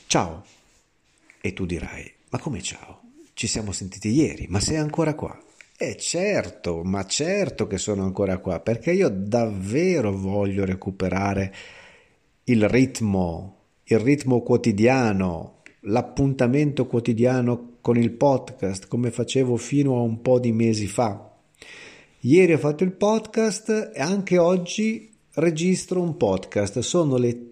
Ciao, e tu dirai, ma come ciao? Ci siamo sentiti ieri, ma sei ancora qua? Certo, ma certo che sono ancora qua, perché io davvero voglio recuperare il ritmo quotidiano, l'appuntamento quotidiano con il podcast, come facevo fino a un po' di mesi fa. Ieri ho fatto il podcast e anche oggi registro un podcast. Sono le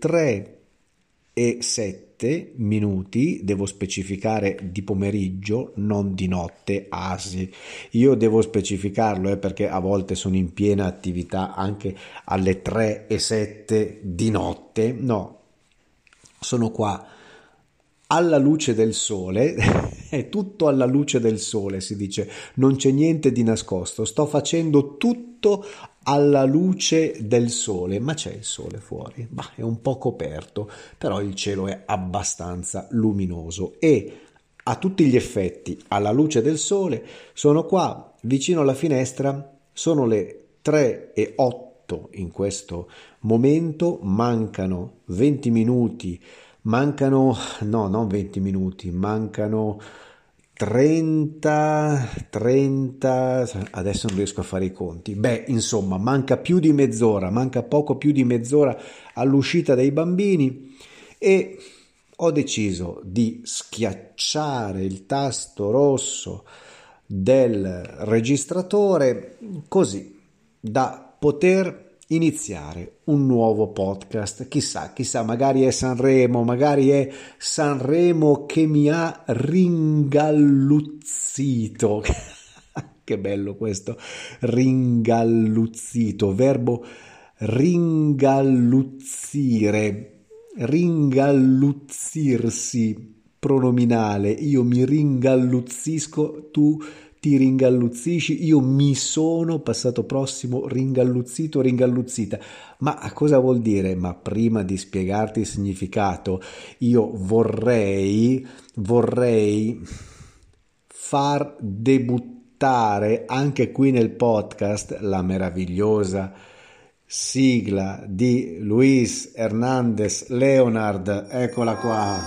3:07 minuti, devo specificare di pomeriggio, non di notte, sì. Io devo specificarlo perché a volte sono in piena attività anche alle 3:07 di notte. No, sono qua alla luce del sole, è tutto alla luce del sole, si dice, non c'è niente di nascosto, sto facendo tutto alla luce del sole, ma c'è il sole fuori, è un po' coperto, però il cielo è abbastanza luminoso e a tutti gli effetti, alla luce del sole, sono qua vicino alla finestra, sono le 3:08 in questo momento, mancano 20 minuti. No, non 20 minuti, mancano 30, adesso non riesco a fare i conti. Insomma, manca poco più di mezz'ora all'uscita dei bambini e ho deciso di schiacciare il tasto rosso del registratore così da poter iniziare un nuovo podcast. Chissà, magari è Sanremo che mi ha ringalluzzito. Che bello questo, ringalluzzito, verbo ringalluzzirsi, pronominale. Io mi ringalluzzisco, tu ti ringalluzzisci, io mi sono, passato prossimo, ringalluzzito, ringalluzzita. Ma cosa vuol dire? Ma prima di spiegarti il significato, io vorrei far debuttare anche qui nel podcast la meravigliosa sigla di Luis Hernandez Leonard. Eccola qua.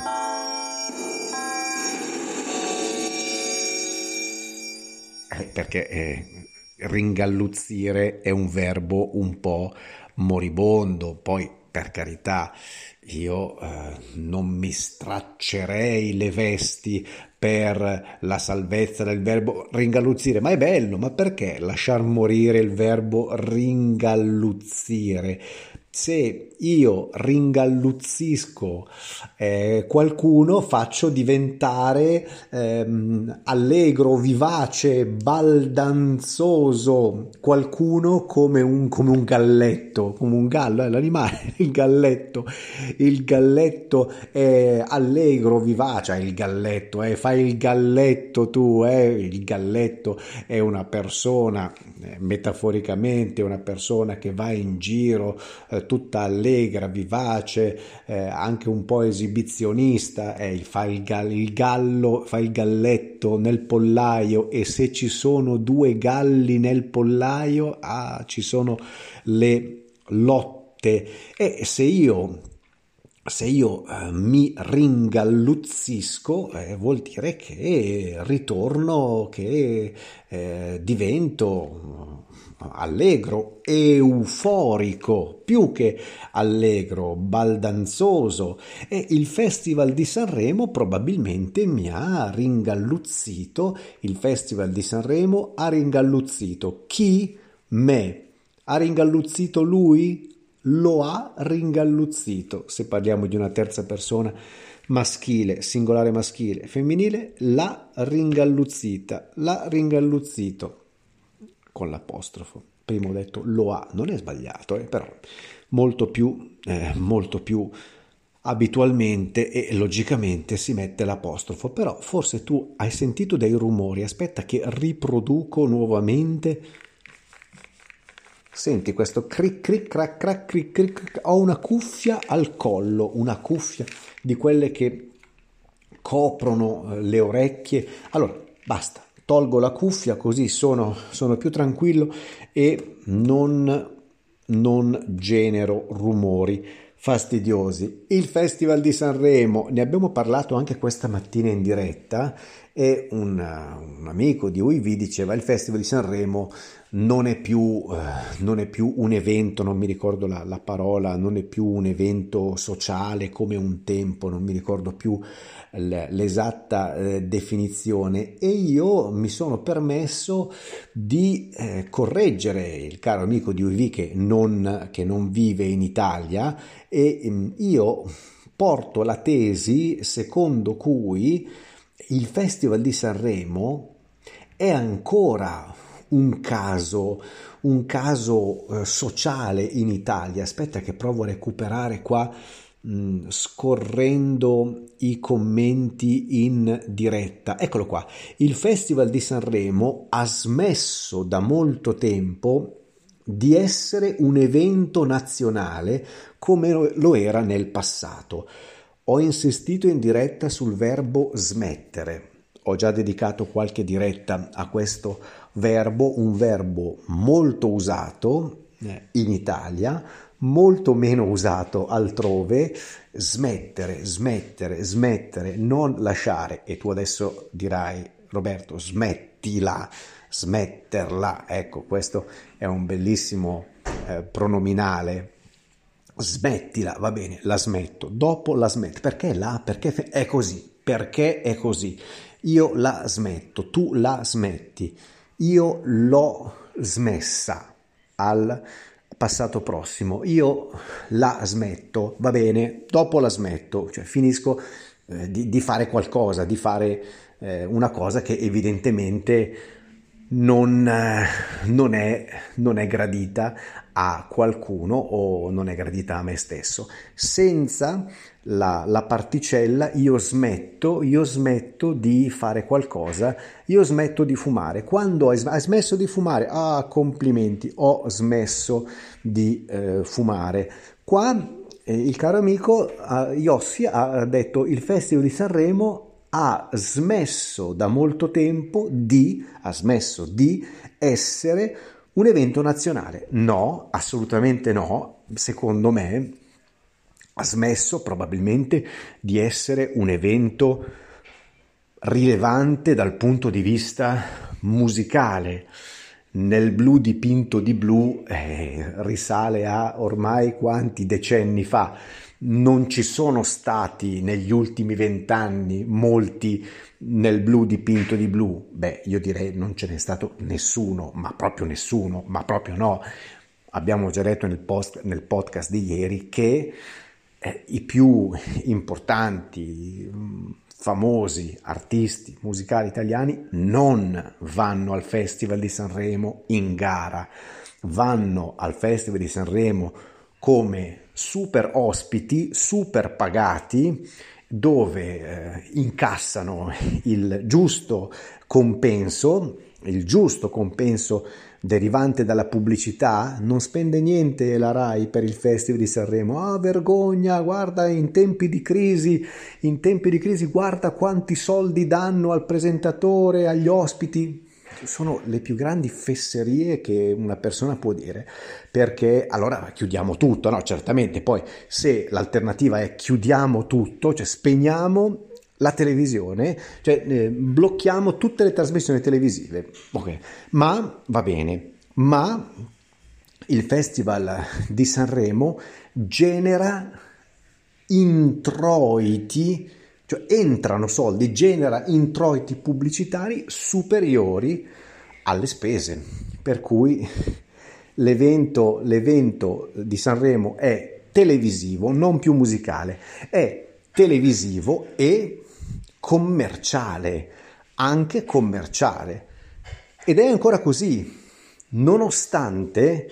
Perché ringalluzzire è un verbo un po' moribondo, poi per carità io non mi straccerei le vesti per la salvezza del verbo ringalluzzire, ma è bello, ma perché lasciar morire il verbo ringalluzzire? Se io ringalluzzisco qualcuno, faccio diventare allegro, vivace, baldanzoso qualcuno come un galletto, come un gallo, l'animale, il galletto è allegro, vivace, il galletto, fai il galletto tu, il galletto è una persona, metaforicamente, una persona che va in giro tutta allegra, vivace, anche un po' esibizionista, fa il galletto nel pollaio, e se ci sono due galli nel pollaio, ci sono le lotte. E se io mi ringalluzzisco, vuol dire che ritorno, che divento allegro, euforico, più che allegro, baldanzoso. E il Festival di Sanremo probabilmente mi ha ringalluzzito. Il Festival di Sanremo ha ringalluzzito chi? Me. Ha ringalluzzito lui? Lo ha ringalluzzito. Se parliamo di una terza persona maschile, singolare maschile, femminile, l'ha ringalluzzita, l'ha ringalluzzito con l'apostrofo. Prima ho detto lo ha, non è sbagliato, però molto più abitualmente e logicamente si mette l'apostrofo. Però forse tu hai sentito dei rumori, aspetta che riproduco nuovamente. Senti questo cric cric crac crac cric cric. Ho una cuffia al collo, una cuffia di quelle che coprono le orecchie. Allora, basta, tolgo la cuffia così sono più tranquillo e non genero rumori. fastidiosi. Il Festival di Sanremo, ne abbiamo parlato anche questa mattina in diretta e un amico di UIV diceva il Festival di Sanremo non è più un evento, non mi ricordo la parola, non è più un evento sociale come un tempo, non mi ricordo più l'esatta definizione, e io mi sono permesso di correggere il caro amico di UIV che non vive in Italia, e io porto la tesi secondo cui il Festival di Sanremo è ancora un caso sociale in Italia. Aspetta che provo a recuperare qua, scorrendo i commenti in diretta. Eccolo qua. Il Festival di Sanremo ha smesso da molto tempo di essere un evento nazionale come lo era nel passato. Ho insistito in diretta sul verbo smettere. Ho già dedicato qualche diretta a questo verbo, un verbo molto usato in Italia, molto meno usato altrove. Smettere, smettere, smettere, non lasciare. E tu adesso dirai, Roberto, smettila, smetterla. Ecco, questo è un bellissimo pronominale. Smettila, va bene, la smetto, dopo la smetto. Perché perché è così, perché è così. Io la smetto, tu la smetti, io l'ho smessa al passato prossimo, io la smetto, va bene, dopo la smetto, cioè finisco di fare qualcosa, di fare una cosa che evidentemente non è gradita a qualcuno o non è gradita a me stesso. Senza la particella io smetto di fare qualcosa, io smetto di fumare. Quando hai smesso di fumare? Ah, complimenti, ho smesso di fumare. Qua il caro amico Iossi ha detto il Festival di Sanremo ha smesso da molto tempo ha smesso di essere un evento nazionale. No, assolutamente no. Secondo me ha smesso probabilmente di essere un evento rilevante dal punto di vista musicale. Nel blu dipinto di blu risale a ormai quanti decenni fa. Non ci sono stati negli ultimi 20 anni molti nel blu dipinto di blu. Beh, io direi non ce n'è stato nessuno, ma proprio no. Abbiamo già detto nel podcast di ieri che i più importanti, famosi artisti musicali italiani non vanno al Festival di Sanremo in gara, vanno al Festival di Sanremo come super ospiti, super pagati, dove incassano il giusto compenso derivante dalla pubblicità. Non spende niente la Rai per il Festival di Sanremo. Ah, vergogna, guarda, in tempi di crisi, guarda quanti soldi danno al presentatore, agli ospiti. Sono le più grandi fesserie che una persona può dire, perché allora chiudiamo tutto, no? Certamente, poi se l'alternativa è chiudiamo tutto, cioè spegniamo la televisione, cioè blocchiamo tutte le trasmissioni televisive, ok, ma va bene, ma il Festival di Sanremo genera introiti, cioè entrano soldi, genera introiti pubblicitari superiori alle spese, per cui l'evento di Sanremo è televisivo, non più musicale, è televisivo e commerciale, anche commerciale, ed è ancora così, nonostante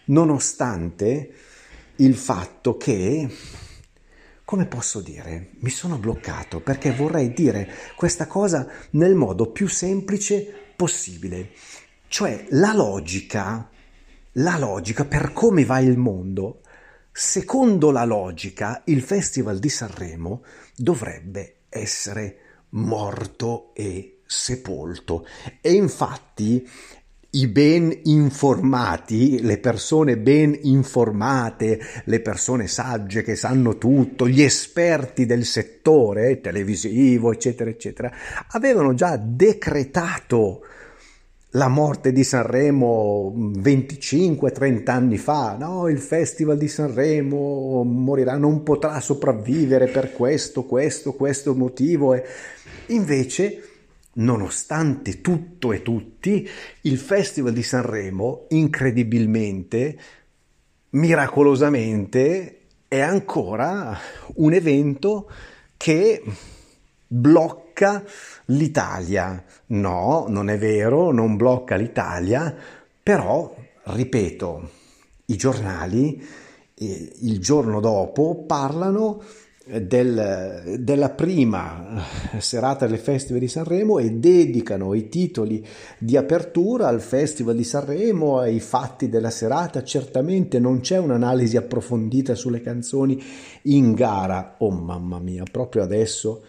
il fatto che, come posso dire, mi sono bloccato perché vorrei dire questa cosa nel modo più semplice possibile, cioè la logica per come va il mondo. Secondo la logica, il Festival di Sanremo dovrebbe essere morto e sepolto, e infatti I ben informati, le persone ben informate, le persone sagge che sanno tutto, gli esperti del settore televisivo, eccetera, eccetera, avevano già decretato la morte di Sanremo 25-30 anni fa. No, il Festival di Sanremo morirà, non potrà sopravvivere per questo motivo. E invece, nonostante tutto e tutti, il Festival di Sanremo, incredibilmente, miracolosamente, è ancora un evento che blocca l'Italia. No, non è vero, non blocca l'Italia, però, ripeto, i giornali il giorno dopo parlano della prima serata del Festival di Sanremo e dedicano i titoli di apertura al Festival di Sanremo, ai fatti della serata. Certamente non c'è un'analisi approfondita sulle canzoni in gara. Oh mamma mia, proprio adesso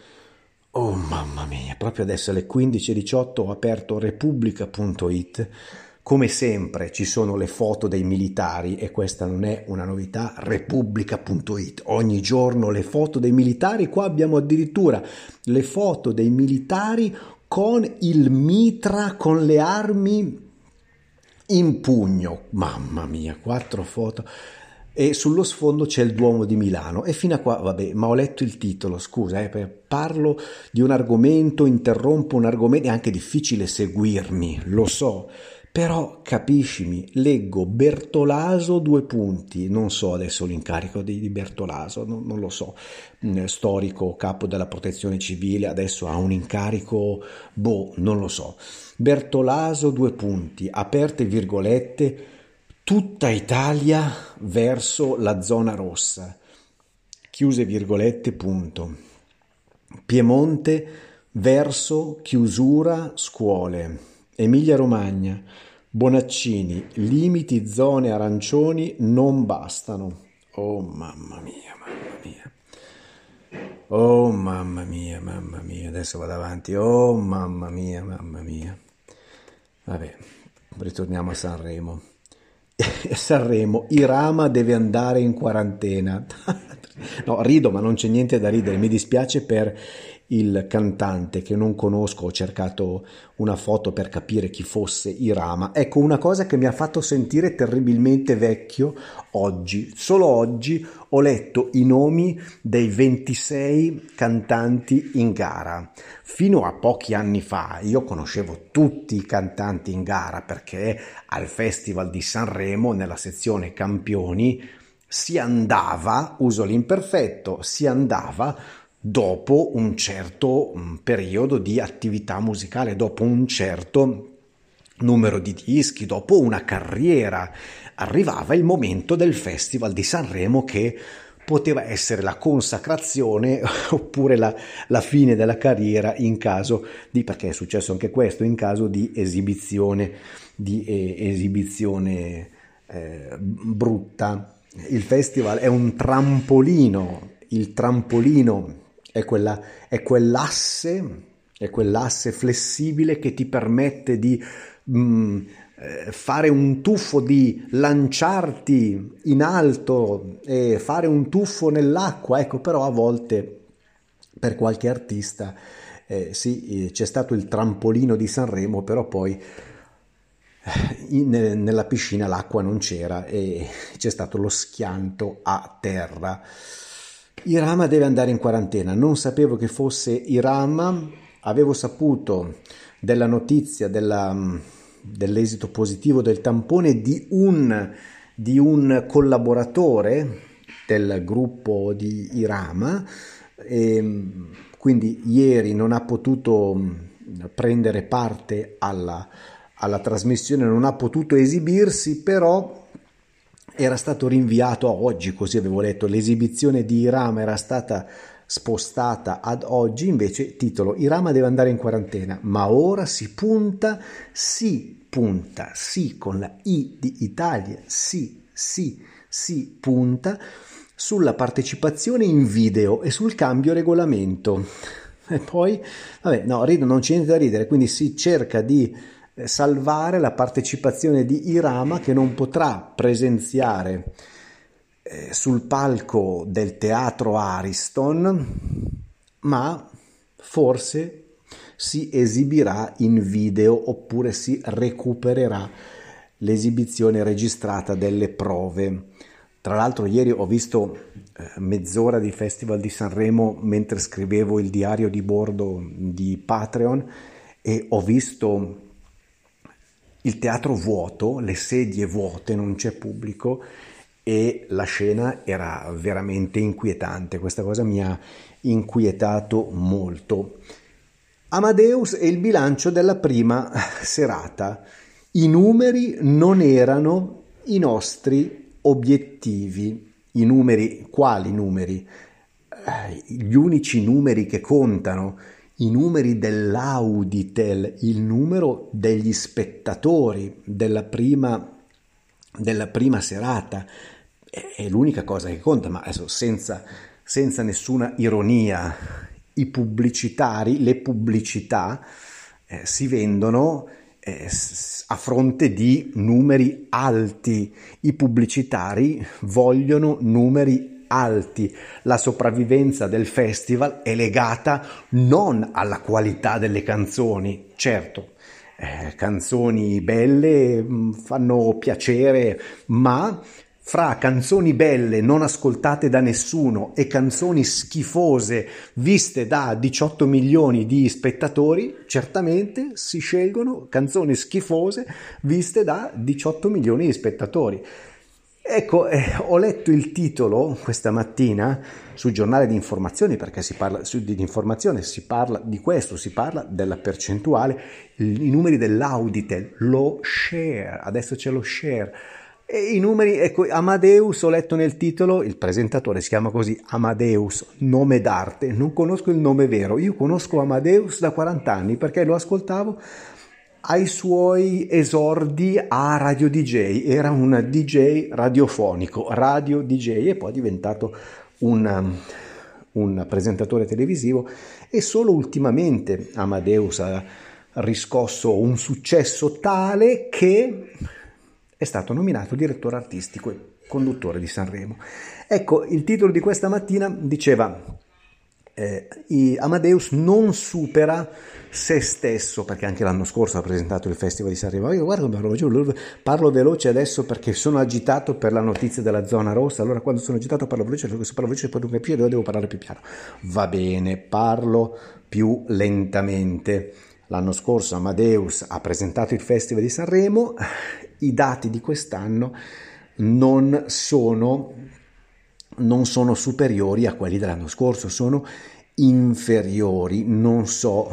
alle 15:18 ho aperto Repubblica.it. Come sempre ci sono le foto dei militari e questa non è una novità. Repubblica.it, ogni giorno le foto dei militari. Qua abbiamo addirittura le foto dei militari con il mitra, con le armi in pugno. Mamma mia, 4 foto. E sullo sfondo c'è il Duomo di Milano. E fino a qua, vabbè, ma ho letto il titolo, scusa, parlo di un argomento, interrompo un argomento, è anche difficile seguirmi, lo so, però capiscimi, leggo Bertolaso, non so adesso l'incarico di Bertolaso, non lo so, storico, capo della protezione civile, adesso ha un incarico, non lo so. Bertolaso, aperte virgolette, tutta Italia verso la zona rossa, chiuse virgolette, punto. Piemonte verso chiusura scuole. Emilia Romagna, Bonaccini, limiti zone arancioni non bastano. Oh mamma mia, mamma mia. Oh mamma mia, mamma mia. Adesso vado avanti. Oh mamma mia, mamma mia. Vabbè, ritorniamo a Sanremo. Sanremo, Irama deve andare in quarantena. No, rido, ma non c'è niente da ridere. Mi dispiace per il cantante che non conosco, ho cercato una foto per capire chi fosse Irama. Ecco, una cosa che mi ha fatto sentire terribilmente vecchio oggi, solo oggi ho letto i nomi dei 26 cantanti in gara. Fino a pochi anni fa io conoscevo tutti i cantanti in gara perché al Festival di Sanremo, nella sezione campioni, si andava, uso l'imperfetto, si andava dopo un certo periodo di attività musicale, dopo un certo numero di dischi, dopo una carriera. Arrivava il momento del Festival di Sanremo che poteva essere la consacrazione oppure la fine della carriera in caso di, perché è successo anche questo, in caso di esibizione brutta. Il festival è un trampolino, il trampolino è quell'asse flessibile che ti permette di fare un tuffo, di lanciarti in alto e fare un tuffo nell'acqua. Ecco, però a volte per qualche artista c'è stato il trampolino di Sanremo, però poi nella piscina l'acqua non c'era e c'è stato lo schianto a terra. Irama deve andare in quarantena. Non sapevo che fosse Irama, avevo saputo della notizia dell'esito positivo del tampone di un collaboratore del gruppo di Irama, e quindi ieri non ha potuto prendere parte alla trasmissione, non ha potuto esibirsi, però era stato rinviato a oggi, così avevo letto. L'esibizione di Irama era stata spostata ad oggi, invece titolo: Irama deve andare in quarantena, ma ora si punta, con la I di Italia, si punta sulla partecipazione in video e sul cambio regolamento. E poi, vabbè, no, rido, non c'è niente da ridere, quindi si cerca di salvare la partecipazione di Irama, che non potrà presenziare sul palco del teatro Ariston, ma forse si esibirà in video oppure si recupererà l'esibizione registrata delle prove. Tra l'altro ieri ho visto mezz'ora di Festival di Sanremo mentre scrivevo il diario di bordo di Patreon e ho visto il teatro vuoto, le sedie vuote, non c'è pubblico e la scena era veramente inquietante. Questa cosa mi ha inquietato molto. Amadeus e il bilancio della prima serata. I numeri non erano i nostri obiettivi. I numeri, quali numeri? Gli unici numeri che contano, i numeri dell'Auditel, il numero degli spettatori della prima serata, è l'unica cosa che conta, ma adesso senza nessuna ironia, i pubblicitari, le pubblicità si vendono a fronte di numeri alti, i pubblicitari vogliono numeri alti, la sopravvivenza del festival è legata non alla qualità delle canzoni, certo, canzoni belle fanno piacere, ma fra canzoni belle non ascoltate da nessuno e canzoni schifose viste da 18 milioni di spettatori, certamente si scelgono canzoni schifose viste da 18 milioni di spettatori. Ecco, ho letto il titolo questa mattina sul giornale di informazioni, perché di informazione si parla di questo, si parla della percentuale, i numeri dell'Auditel, lo share, adesso c'è lo share. E i numeri, ecco, Amadeus, ho letto nel titolo, il presentatore si chiama così, Amadeus, nome d'arte, non conosco il nome vero, io conosco Amadeus da 40 anni perché lo ascoltavo ai suoi esordi a Radio DJ, era un DJ radiofonico, radio DJ, e poi è diventato un presentatore televisivo, e solo ultimamente Amadeus ha riscosso un successo tale che è stato nominato direttore artistico e conduttore di Sanremo. Ecco, il titolo di questa mattina diceva Amadeus non supera se stesso, perché anche l'anno scorso ha presentato il Festival di Sanremo. Io guarda, parlo veloce adesso perché sono agitato per la notizia della zona rossa, allora quando sono agitato parlo veloce, perché se parlo veloce poi non capisco, devo parlare più piano. Va bene, parlo più lentamente. L'anno scorso Amadeus ha presentato il Festival di Sanremo, i dati di quest'anno non sono superiori a quelli dell'anno scorso, sono inferiori, non so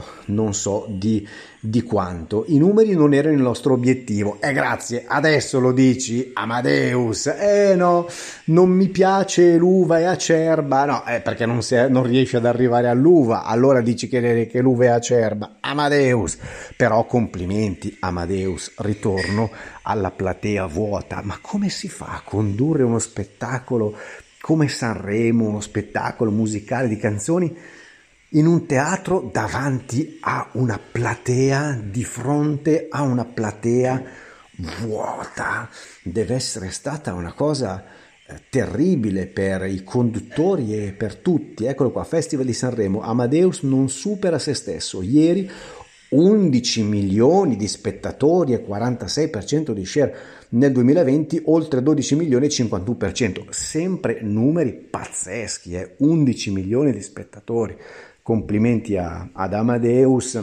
di quanto. I numeri non erano il nostro obiettivo, grazie, adesso lo dici Amadeus, no, non mi piace l'uva è acerba, no, perché non riesci ad arrivare all'uva, allora dici che l'uva è acerba, Amadeus, però complimenti Amadeus, ritorno alla platea vuota, ma come si fa a condurre uno spettacolo come Sanremo, uno spettacolo musicale di canzoni in un teatro davanti a una platea, di fronte a una platea vuota? Deve essere stata una cosa terribile per i conduttori e per tutti. Eccolo qua, Festival di Sanremo, Amadeus non supera se stesso. Ieri 11 milioni di spettatori e 46% di share, nel 2020 oltre 12 milioni e 51%, sempre numeri pazzeschi, 11 milioni di spettatori. Complimenti ad Amadeus,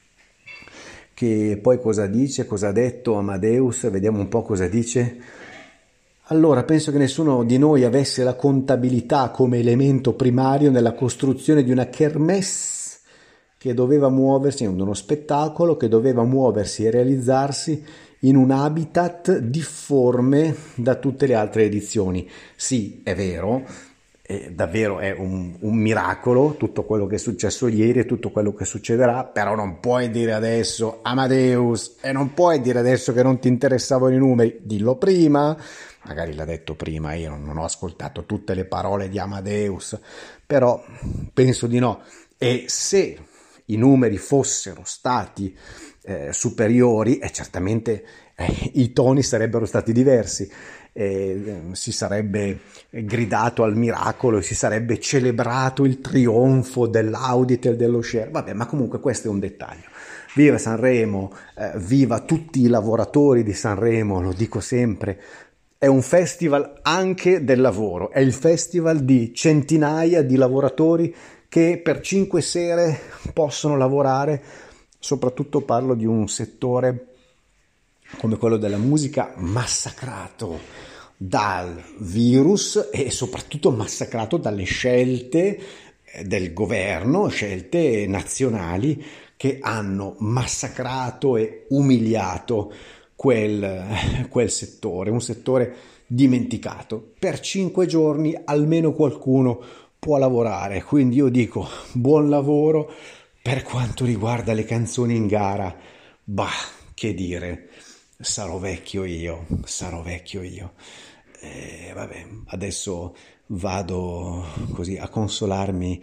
che poi cosa dice, cosa ha detto Amadeus, vediamo un po' cosa dice. Allora, penso che nessuno di noi avesse la contabilità come elemento primario nella costruzione di una kermesse che doveva muoversi, uno spettacolo che doveva muoversi e realizzarsi in un habitat difforme da tutte le altre edizioni. Sì, è vero, davvero è un miracolo tutto quello che è successo ieri e tutto quello che succederà, però non puoi dire adesso Amadeus, e non puoi dire adesso che non ti interessavano i numeri, dillo prima. Magari l'ha detto prima, io non ho ascoltato tutte le parole di Amadeus, però penso di no. E se i numeri fossero stati superiori, e certamente i toni sarebbero stati diversi, si sarebbe gridato al miracolo e si sarebbe celebrato il trionfo dell'Auditel, dello share. Vabbè, ma comunque questo è un dettaglio. Viva Sanremo, viva tutti i lavoratori di Sanremo, lo dico sempre. È un festival anche del lavoro, è il festival di centinaia di lavoratori che per 5 sere possono lavorare. Soprattutto parlo di un settore come quello della musica massacrato dal virus e soprattutto massacrato dalle scelte del governo, scelte nazionali che hanno massacrato e umiliato quel settore, un settore dimenticato. Per 5 giorni almeno qualcuno può lavorare, quindi io dico buon lavoro. Per quanto riguarda le canzoni in gara, bah, che dire, sarò vecchio io, sarò vecchio io. Vabbè, adesso vado così a consolarmi,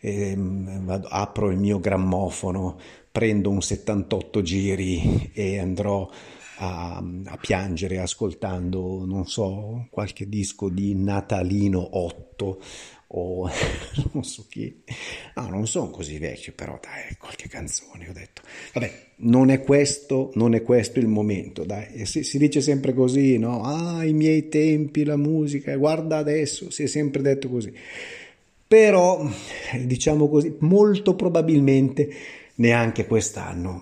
apro il mio grammofono, prendo un 78 giri e andrò a piangere ascoltando, non so, qualche disco di Natalino 8 o non so chi. No, non sono così vecchio, però dai, qualche canzone ho detto. Vabbè, non è questo il momento, dai. Si dice sempre così, no? Ah, i miei tempi, la musica, guarda adesso, si è sempre detto così. Però, diciamo così, molto probabilmente neanche quest'anno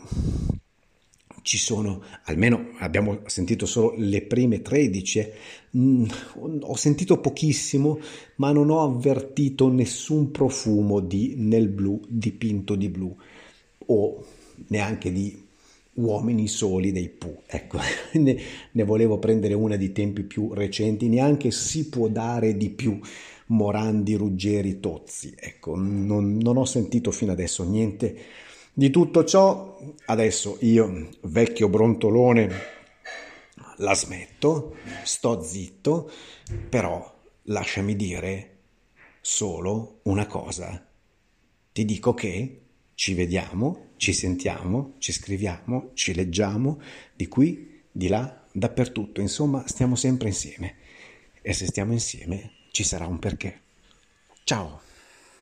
ci sono, almeno abbiamo sentito solo le prime 13, ho sentito pochissimo, ma non ho avvertito nessun profumo di Nel blu dipinto di blu o neanche di Uomini soli dei Pooh. Ecco, ne volevo prendere una di tempi più recenti, neanche Si può dare di più, Morandi, Ruggeri, Tozzi. Ecco, non ho sentito fino adesso niente di tutto ciò. Adesso io, vecchio brontolone, la smetto, sto zitto, però lasciami dire solo una cosa. Ti dico che ci vediamo, ci sentiamo, ci scriviamo, ci leggiamo, di qui, di là, dappertutto. Insomma, stiamo sempre insieme. E se stiamo insieme, ci sarà un perché. Ciao!